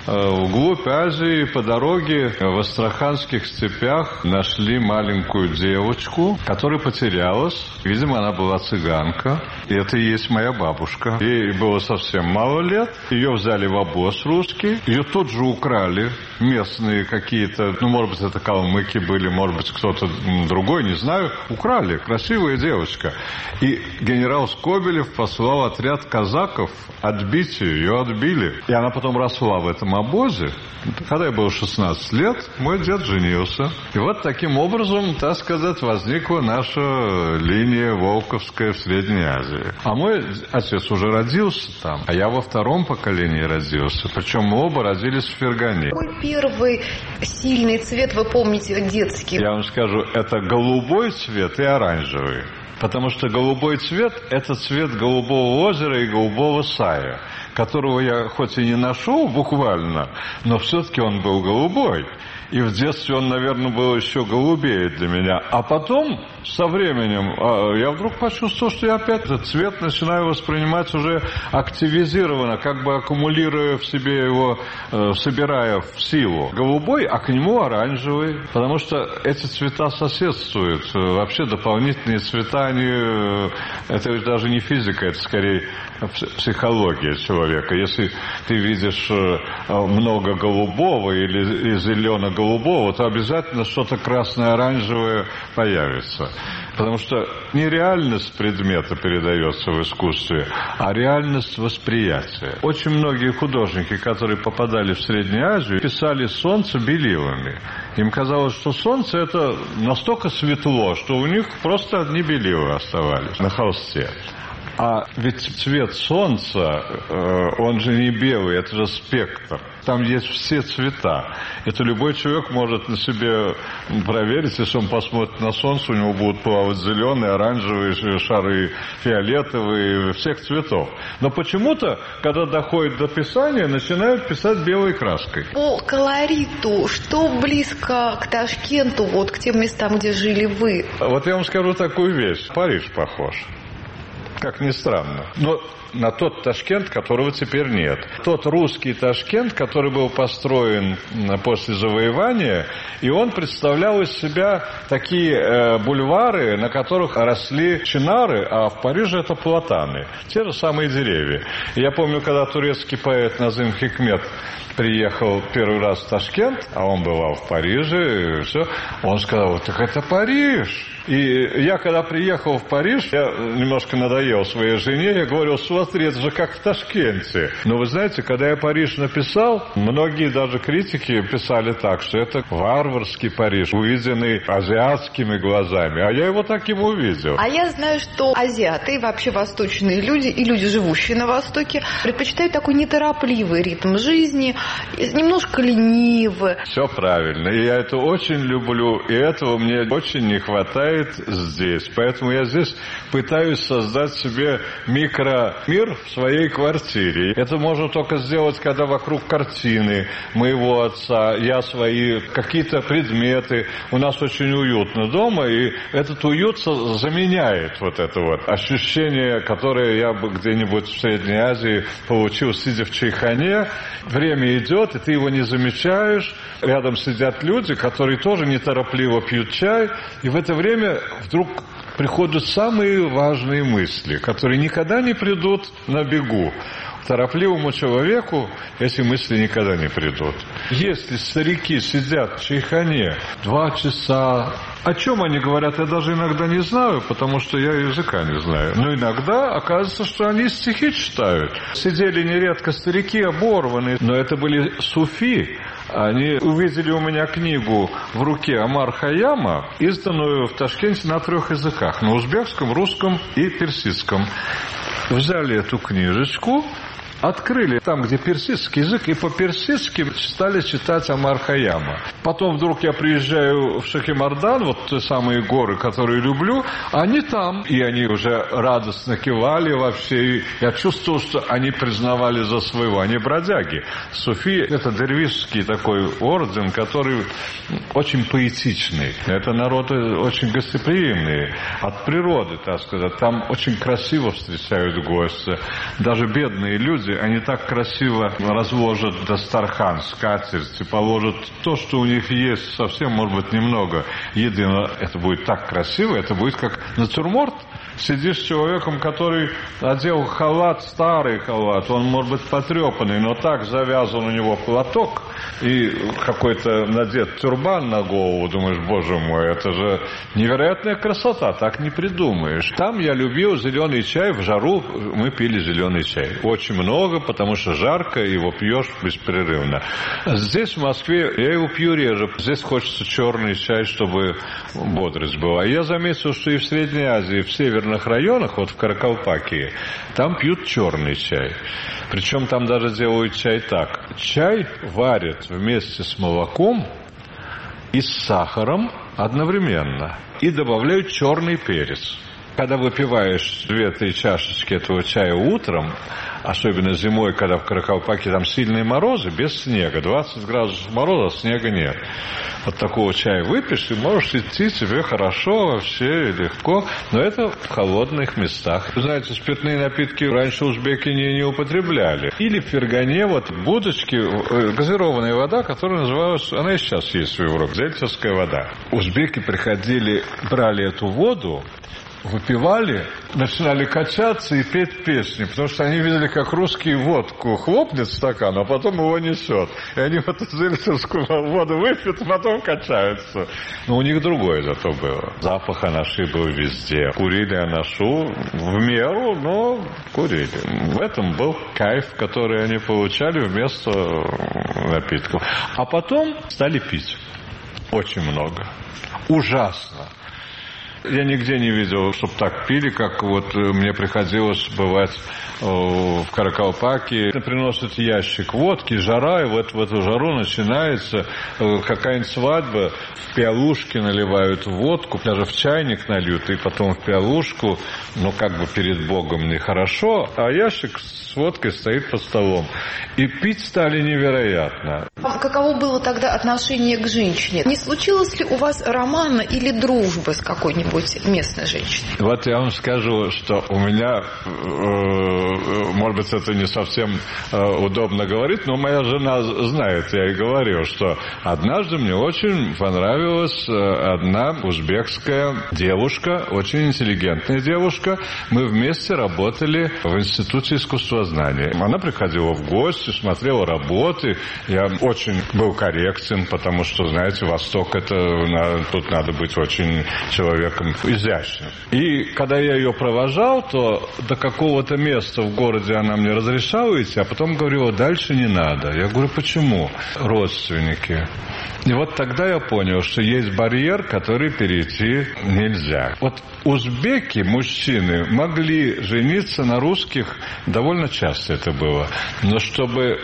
вглубь Азии по дороге в астраханских степях нашли маленькую девочку, которая потерялась. Видимо, она была цыганка. И это и есть моя бабушка. Ей было совсем мало лет. Ее взяли в обоз русский. Ее тут же украли местные какие-то, может быть, это калмыки были, может быть, кто-то другой, не знаю. Украли. Красивая девочка. И генерал Скобелев послал отряд казаков отбить ее. Ее отбили. И она потом росла в этом обозе. Когда я был 16 лет, мой дед женился. И вот таким образом, так сказать, возникла наша линия волковская в Средней Азии. А мой отец уже родился там, а я во втором поколении родился. Причем мы оба родились в Фергане.
Какой первый сильный цвет вы помните детский?
Я вам скажу, это голубой цвет и оранжевый. Потому что голубой цвет – это цвет голубого озера и голубого сая, которого я хоть и не нашел буквально, но все-таки он был голубой. И в детстве он, наверное, был еще голубее для меня. А потом, со временем, я вдруг почувствовал, что я опять этот цвет начинаю воспринимать уже активизированно, как бы аккумулируя в себе его, собирая в силу. Голубой, а к нему оранжевый. Потому что эти цвета соседствуют. Вообще дополнительные цвета, это даже не физика, это скорее психология человека. Если ты видишь много голубого или зелено-голубого, то обязательно что-то красное-оранжевое появится. Потому что не реальность предмета передается в искусстве, а реальность восприятия. Очень многие художники, которые попадали в Среднюю Азию, писали солнце белилами. Им казалось, что солнце это настолько светло, что у них просто одни белила оставались на холсте. А ведь цвет солнца, он же не белый, это же спектр. Там есть все цвета. Это любой человек может на себе проверить, если он посмотрит на солнце, у него будут плавать зеленые, оранжевые шары, фиолетовые, всех цветов. Но почему-то, когда доходит до писания, начинают писать белой краской.
По колориту, что близко к Ташкенту, вот к тем местам, где жили вы?
Вот я вам скажу такую вещь. Париж похож. Как ни странно. Но на тот Ташкент, которого теперь нет. Тот русский Ташкент, который был построен после завоевания, и он представлял из себя такие бульвары, на которых росли чинары, а в Париже это платаны. Те же самые деревья. И я помню, когда турецкий поэт Назым Хикмет приехал первый раз в Ташкент, а он бывал в Париже, и все, он сказал, так это Париж. И я, когда приехал в Париж, я немножко надоел своей жене, я говорил, смотри, это же как в Ташкенте. Но вы знаете, когда я Париж написал, многие даже критики писали так, что это варварский Париж, увиденный азиатскими глазами. А я его таким увидел.
А я знаю, что азиаты и вообще восточные люди, и люди, живущие на Востоке, предпочитают такой неторопливый ритм жизни, немножко ленивый.
Все правильно. И я это очень люблю, и этого мне очень не хватает здесь. Поэтому я здесь пытаюсь создать себе микромир в своей квартире. Это можно только сделать, когда вокруг картины моего отца, я свои какие-то предметы. У нас очень уютно дома, и этот уют заменяет вот это вот ощущение, которое я бы где-нибудь в Средней Азии получил, сидя в чайхане. Время идет, и ты его не замечаешь. Рядом сидят люди, которые тоже неторопливо пьют чай, и в это время вдруг приходят самые важные мысли, которые никогда не придут на бегу. Торопливому человеку эти мысли никогда не придут. Если старики сидят в чайхане 2 часа, о чем они говорят, я даже иногда не знаю, потому что я языка не знаю. Но иногда оказывается, что они стихи читают. Сидели нередко старики оборванные, но это были суфи. Они увидели у меня книгу в руке Омар Хайяма, изданную в Ташкенте на 3 языках, на узбекском, русском и персидском. Взяли эту книжечку, открыли там, где персидский язык, и по-персидски стали читать Омар Хайяма. Потом вдруг я приезжаю в Шахимардан, вот те самые горы, которые люблю, они там. И они уже радостно кивали вообще. И я чувствовал, что они признавали за своего. Они бродяги. Суфи – это дервишский такой орден, который очень поэтичный. Это народы очень гостеприимные. От природы, так сказать. Там очень красиво встречают гостя. Даже бедные люди, Базаре они так красиво разложат дастархан, скатерть, и положат то, что у них есть, совсем, может быть, немного еды, но это будет так красиво, это будет как натюрморт. Сидишь с человеком, который одел халат, старый халат, он может быть потрепанный, но так завязан у него платок и какой-то надет тюрбан на голову, думаешь, боже мой, это же невероятная красота, так не придумаешь. Там я любил зеленый чай, в жару мы пили зеленый чай. Очень много, потому что жарко, его пьешь беспрерывно. Здесь, в Москве, я его пью реже. Здесь хочется черный чай, чтобы бодрость была. Я заметил, что и в Средней Азии, в северных районах, вот в Каракалпакии, там пьют черный чай. Причем там даже делают чай так. Чай варят вместе с молоком и с сахаром одновременно. И добавляют черный перец. Когда выпиваешь 2-3 чашечки этого чая утром, особенно зимой, когда в Каракалпаке там сильные морозы, без снега, 20 градусов мороза, снега нет. Вот такого чая выпьешь, и можешь идти, тебе хорошо, вообще легко, но это в холодных местах. Вы знаете, спиртные напитки раньше узбеки не употребляли. Или в Фергане, вот будочки, газированная вода, которая называлась, она и сейчас есть в Европе, зельцевская вода. Узбеки приходили, брали эту воду, выпивали, начинали качаться и петь песни, потому что они видели, как русский водку хлопнет в стакан, а потом его несет. И они в эту зельцевскую воду выпьют, а потом качаются. Но у них другое зато было. Запах анаши был везде. Курили анашу в меру, но курили. В этом был кайф, который они получали вместо напитков. А потом стали пить. Очень много. Ужасно. Я нигде не видел, чтобы так пили, как вот мне приходилось бывать в Каракалпаке. Приносят ящик водки, жара, и вот в эту жару начинается какая-нибудь свадьба. В пиалушки наливают водку, даже в чайник нальют, и потом в пиалушку, ну как бы перед Богом нехорошо, а ящик с водкой стоит под столом. И пить стали невероятно.
Каково было тогда отношение к женщине? Не случилось ли у вас романа или дружбы с какой-нибудь местной женщиной?
Вот я вам скажу, что у меня, может быть, это не совсем удобно говорить, но моя жена знает, я ей говорил, что однажды мне очень понравилась одна узбекская девушка, очень интеллигентная девушка. Мы вместе работали в Институте искусствознания. Она приходила в гости, смотрела работы. Я очень был корректен, потому что, знаете, Восток, тут надо быть очень человеком изящным. И когда я ее провожал, то до какого-то места в городе она мне разрешала идти, а потом говорила, дальше не надо. Я говорю, почему? Родственники. И вот тогда я понял, что есть барьер, который перейти нельзя. Вот узбеки, мужчины, могли жениться на русских, довольно часто это было. Но чтобы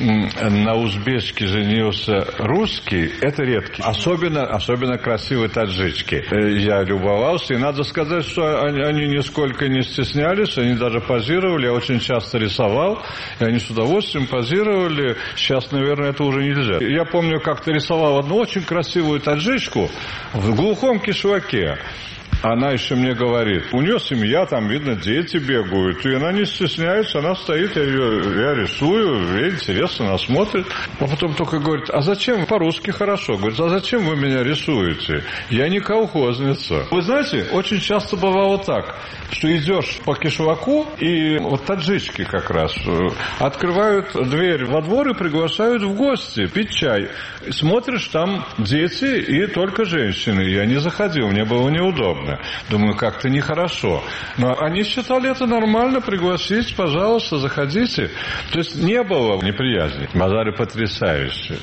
на узбечке женился русский, это редко. Особенно красивые таджички. Я любовался, и надо сказать, что они нисколько не стеснялись, они даже позировали, я очень часто рисовал, и они с удовольствием позировали. Сейчас, наверное, это уже нельзя. Я помню, как-то рисовал одну очень красивую таджичку в глухом кишлаке. Она еще мне говорит, у нее семья, там видно, дети бегают, и она не стесняется, она стоит, я рисую, ей интересно, она смотрит. А потом только говорит, а зачем, по-русски хорошо, говорит, а зачем вы меня рисуете? Я не колхозница. Вы знаете, очень часто бывало так, что идешь по кишлаку, и вот таджички как раз открывают дверь во двор и приглашают в гости пить чай. Смотришь, там дети и только женщины. Я не заходил, мне было неудобно. Думаю, как-то нехорошо. Но они считали это нормально, пригласить, пожалуйста, заходите. То есть не было неприязни. Базары потрясающие.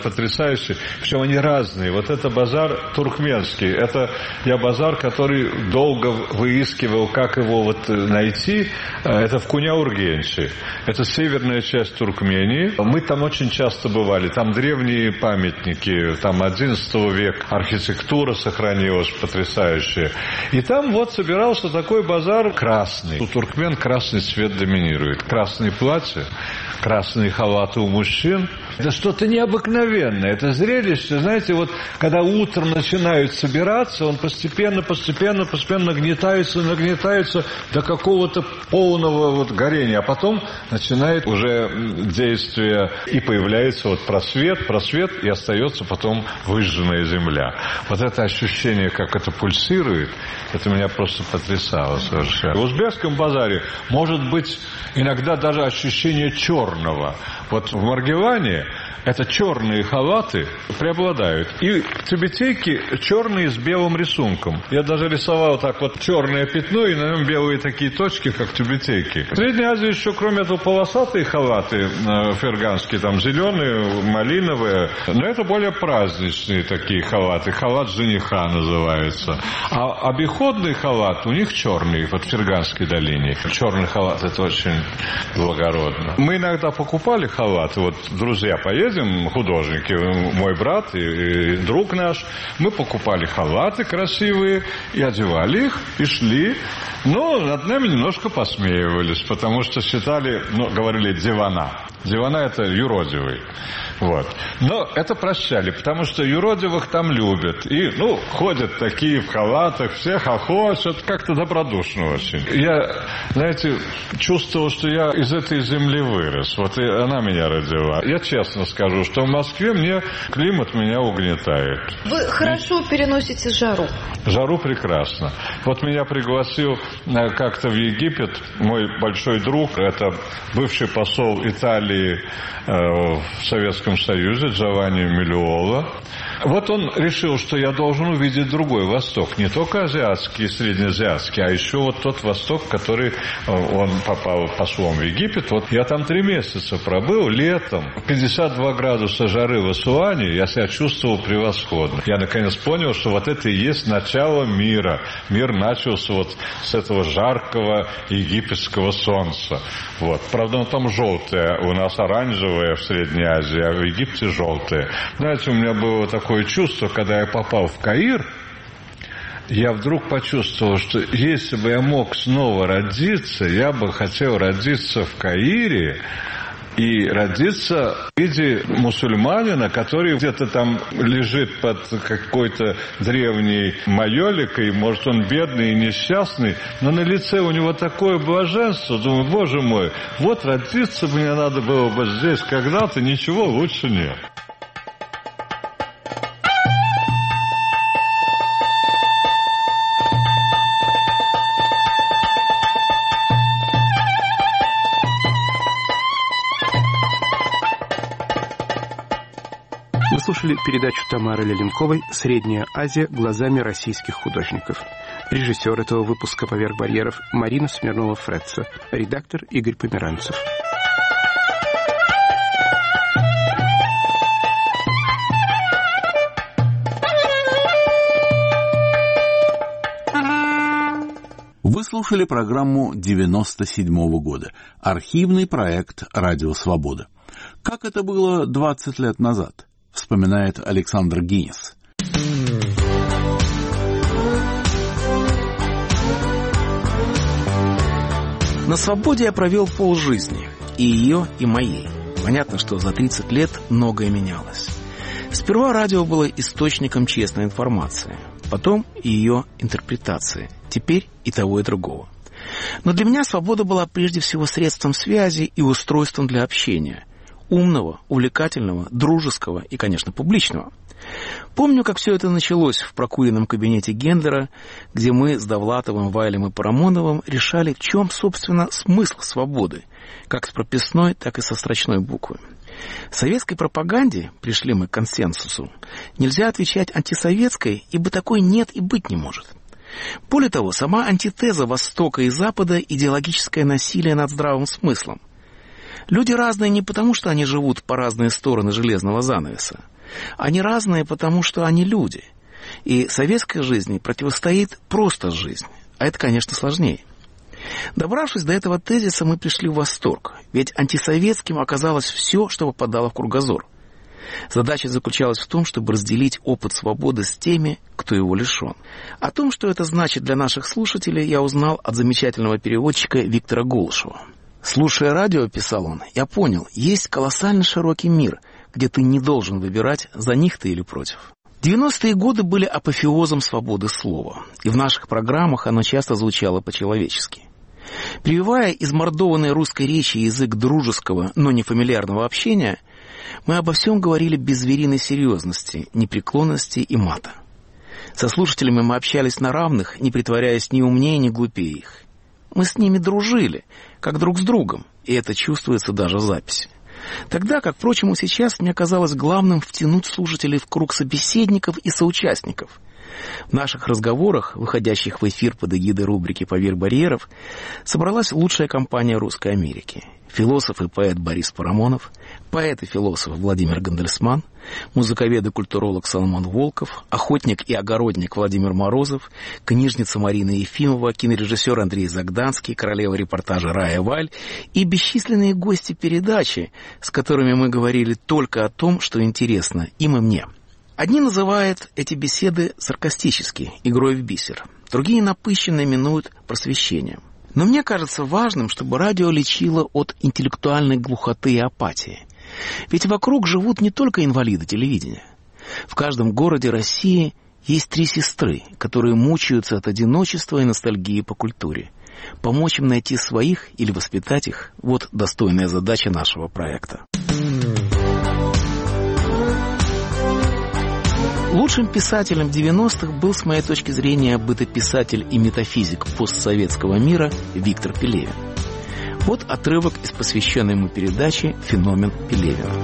Причем они разные. Вот это базар туркменский. Это я базар, который долго выискивал, как его вот найти. Это в Куня-Ургенче. Это северная часть Туркмении. Мы там очень часто бывали. Там древние памятники. Там 11 века архитектура сохранилась потрясающая. И там вот собирался такой базар красный. У туркмен красный цвет доминирует. Красные платья, красные халаты у мужчин. Это что-то необыкновенное. Это зрелище, знаете, вот когда утром начинают собираться, он постепенно нагнетается до какого-то полного вот горения. А потом начинает уже действие, и появляется вот просвет, и остается потом выжженная земля. Вот это ощущение, как это пульсирует, это меня просто потрясало совершенно. В узбекском базаре может быть иногда даже ощущение черного. Вот в Маргелане это черные халаты преобладают. И тюбетейки черные с белым рисунком. Я даже рисовал так вот черное пятно, и на нем белые такие точки, как тюбетейки. В Средней Азии еще, кроме этого, полосатые халаты ферганские, там зеленые, малиновые. Но это более праздничные такие халаты. Халат жениха называется. А обиходный халат у них черный, вот в Ферганской долине. Черный халат — это очень благородно. Мы иногда покупали халаты, вот друзья поедем, художники, мой брат и друг наш, мы покупали халаты красивые и одевали их, и шли. Но над нами немножко посмеивались, потому что считали, говорили дивана. Дивана — это юродивый. Вот. Но это прощали, потому что юродивых там любят. И, ходят такие в халатах, все хохочут, как-то добродушно очень. Я, знаете, чувствовал, что я из этой земли вырос. Вот и она меня родила. Я честно скажу, что в Москве климат меня угнетает.
Вы хорошо переносите жару?
Жару прекрасно. Вот меня пригласил как-то в Египет мой большой друг, это бывший посол Италии в Советском Союзе Джованни Мелиола. Вот он решил, что я должен увидеть другой Восток. Не только азиатский и среднеазиатский, а еще вот тот Восток, который он попал послом в Египет. Вот я там 3 месяца пробыл, летом. 52 градуса жары в Асуане, я себя чувствовал превосходно. Я наконец понял, что вот это и есть начало мира. Мир начался вот с этого жаркого египетского солнца. Вот. Правда, он там желтое, у нас оранжевое в Средней Азии, а в Египте желтое. Знаете, у меня было такое чувство, когда я попал в Каир, я вдруг почувствовал, что если бы я мог снова родиться, я бы хотел родиться в Каире и родиться в виде мусульманина, который где-то там лежит под какой-то древней майоликой, может, он бедный и несчастный, но на лице у него такое блаженство. Думаю, боже мой, вот родиться мне надо было бы здесь когда-то, ничего лучше нет.
Вы слушали передачу Тамары Леленковой «Средняя Азия глазами российских художников». Режиссер этого выпуска «Поверх барьеров» Марина Смирнова-Фретца. Редактор Игорь Померанцев.
Вы слушали программу 97-го года. Архивный проект «Радио Свобода». Как это было 20 лет назад, вспоминает Александр Гинис.
На свободе я провел полжизни, и ее, и моей. Понятно, что за 30 лет многое менялось. Сперва радио было источником честной информации, потом ее интерпретации, теперь и того, и другого. Но для меня свобода была прежде всего средством связи и устройством для общения. Умного, увлекательного, дружеского и, конечно, публичного. Помню, как все это началось в прокуренном кабинете Гендлера, где мы с Довлатовым, Вайлем и Парамоновым решали, в чем, собственно, смысл свободы, как с прописной, так и со строчной буквы. В советской пропаганде, пришли мы к консенсусу, нельзя отвечать антисоветской, ибо такой нет и быть не может. Более того, сама антитеза Востока и Запада – идеологическое насилие над здравым смыслом. Люди разные не потому, что они живут по разные стороны железного занавеса. Они разные, потому что они люди. И советской жизни противостоит просто жизнь. А это, конечно, сложнее. Добравшись до этого тезиса, мы пришли в восторг. Ведь антисоветским оказалось все, что попадало в кругозор. Задача заключалась в том, чтобы разделить опыт свободы с теми, кто его лишен. О том, что это значит для наших слушателей, я узнал от замечательного переводчика Виктора Голышева. «Слушая радио, — писал он, — я понял, есть колоссально широкий мир, где ты не должен выбирать, за них ты или против». 90-е годы были апофеозом свободы слова, и в наших программах оно часто звучало по-человечески. Прививая измордованной русской речи язык дружеского, но не фамильярного общения, мы обо всем говорили без звериной серьезности, непреклонности и мата. Со слушателями мы общались на равных, не притворяясь ни умнее, ни глупее их. Мы с ними дружили, как друг с другом, и это чувствуется даже в записи. Тогда, как, впрочем, и сейчас, мне казалось главным втянуть слушателей в круг собеседников и соучастников. В наших разговорах, выходящих в эфир под эгидой рубрики «Поверх барьеров», собралась лучшая компания Русской Америки. Философ и поэт Борис Парамонов, поэт и философ Владимир Гандельсман, музыковед и культуролог Соломон Волков, охотник и огородник Владимир Морозов, книжница Марина Ефимова, кинорежиссер Андрей Загданский, королева репортажа Рая Валь и бесчисленные гости передачи, с которыми мы говорили только о том, что интересно им и мне. Одни называют эти беседы саркастически, игрой в бисер, другие напыщенно именуют просвещением. Но мне кажется важным, чтобы радио лечило от интеллектуальной глухоты и апатии. Ведь вокруг живут не только инвалиды телевидения. В каждом городе России есть 3 сестры, которые мучаются от одиночества и ностальгии по культуре. Помочь им найти своих или воспитать их – вот достойная задача нашего проекта. Лучшим писателем 90-х был, с моей точки зрения, бытописатель и метафизик постсоветского мира Виктор Пелевин. Вот отрывок из посвященной ему передачи «Феномен Пелевина».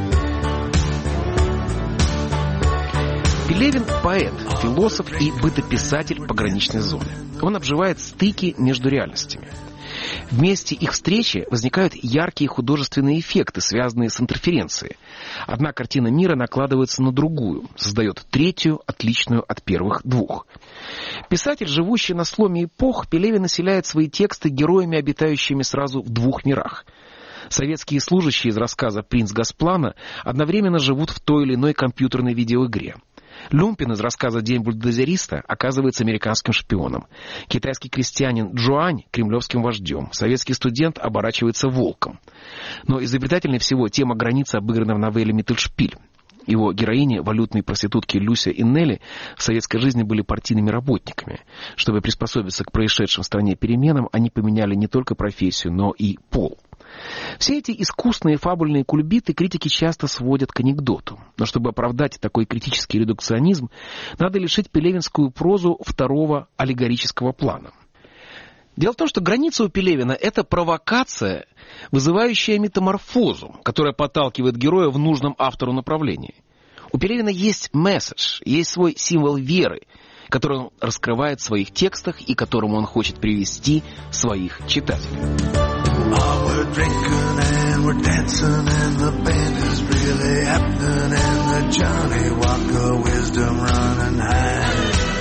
Пелевин – поэт, философ и бытописатель пограничной зоны. Он обживает стыки между реальностями. В месте их встречи возникают яркие художественные эффекты, связанные с интерференцией. Одна картина мира накладывается на другую, создает третью, отличную от первых 2. Писатель, живущий на сломе эпох, Пелевин населяет свои тексты героями, обитающими сразу в 2 мирах. Советские служащие из рассказа «Принц Госплана» одновременно живут в той или иной компьютерной видеоигре. Люмпин из рассказа «День бульдозериста» оказывается американским шпионом. Китайский крестьянин Джуань – кремлевским вождем. Советский студент оборачивается волком. Но изобретательнее всего тема границы обыграна в новелле «Миттельшпиль». Его героини, валютные проститутки Люся и Нелли, в советской жизни были партийными работниками. Чтобы приспособиться к происшедшим в стране переменам, они поменяли не только профессию, но и пол. Все эти искусные фабульные кульбиты критики часто сводят к анекдоту. Но чтобы оправдать такой критический редукционизм, надо лишить пелевинскую прозу 2-го аллегорического плана. Дело в том, что граница у Пелевина – это провокация, вызывающая метаморфозу, которая подталкивает героя в нужном автору направлении. У Пелевина есть месседж, есть свой символ веры, который он раскрывает в своих текстах и к которому он хочет привести своих читателей.
We're drinking and we're dancing and the band is really happening and the Johnny Walker wisdom running high.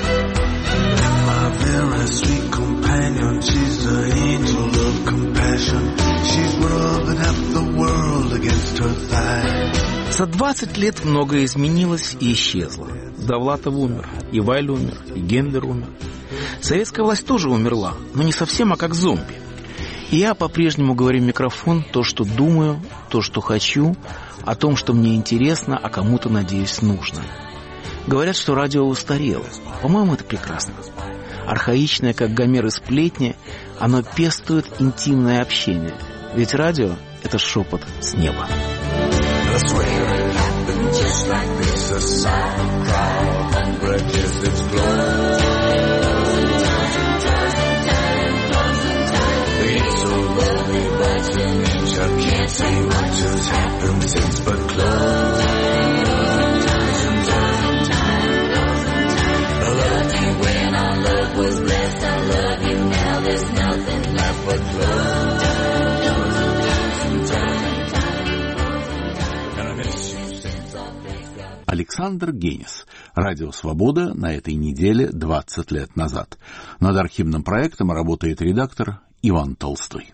And my very sweet companion, she's the angel of compassion. She's rubbing up the world against her thigh.
За 20 лет многое изменилось и исчезло. Довлатов умер, и Вайль умер, и Гендлер умер. Советская власть тоже умерла, но не совсем, а как зомби. И я по-прежнему говорю в микрофон то, что думаю, то, что хочу, о том, что мне интересно, а кому-то, надеюсь, нужно. Говорят, что радио устарело. По-моему, это прекрасно. Архаичное, как Гомер и сплетни, оно пестует интимное общение. Ведь радио — это шепот с неба. Can't say much has happened since but close. I loved you when our love was blessed. I love you now. There's nothing left but close.
Александр Генис. Радио «Свобода» на этой неделе 20 лет назад. Над архивным проектом работает редактор Иван Толстой.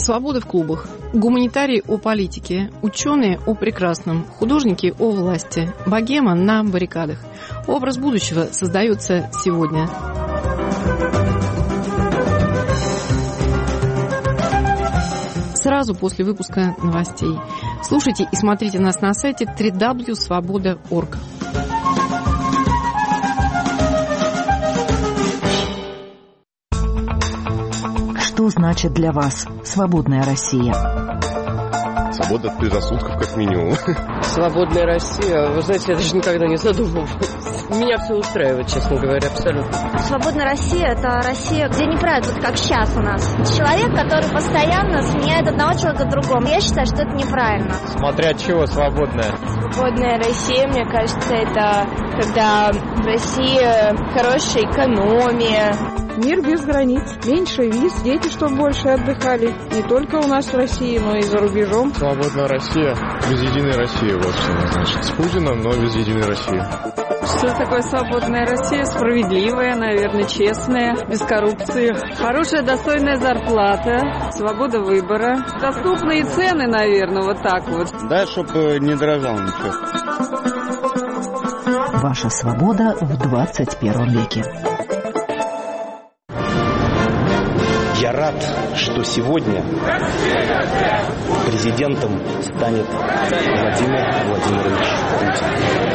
Свобода в клубах. Гуманитарии о политике. Ученые о прекрасном. Художники о власти. Богема на баррикадах. Образ будущего создается сегодня. Сразу после выпуска новостей. Слушайте и смотрите нас на сайте www.svoboda.org.
Что значит для вас свободная Россия?
Свобода от предрассудков, как минимум.
Свободная Россия, вы знаете, я даже никогда не задумывалась. Меня все устраивает, честно говоря, абсолютно.
Свободная Россия – это Россия, где не правят, вот как сейчас у нас. Человек, который постоянно сменяет одного человека другому. Я считаю, что это неправильно.
Смотря от чего свободная?
Свободная Россия, мне кажется, это когда в России хорошая экономия.
Мир без границ, меньше виз, дети, чтобы больше отдыхали. Не только у нас в России, но и за рубежом.
Свободная Россия, без единой России, вот что это значит. С Путиным, но без единой России.
Что такое свободная Россия? Справедливая, наверное, честная, без коррупции. Хорошая, достойная зарплата, свобода выбора. Доступные цены, наверное, вот так вот.
Да, чтобы не дорожало ничего.
Ваша свобода в 21 веке.
Я рад, что сегодня президентом станет Владимир Владимирович Путин,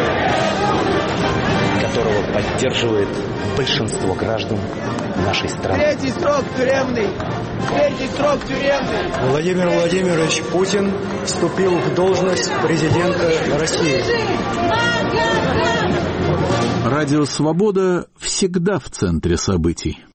которого поддерживает большинство граждан нашей страны.
Третий срок тюремный! Третий срок тюремный!
Владимир Владимирович Путин вступил в должность президента России.
Радио «Свобода» всегда в центре событий.